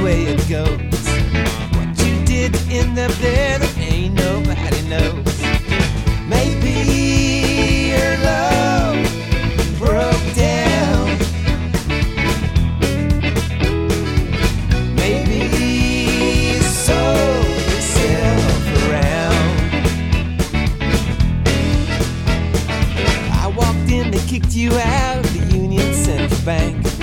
way it goes. What you did in the bed, ain't nobody knows. Maybe your love broke down. Maybe you sold yourself around. I walked in, they kicked you out of the Union Central Bank.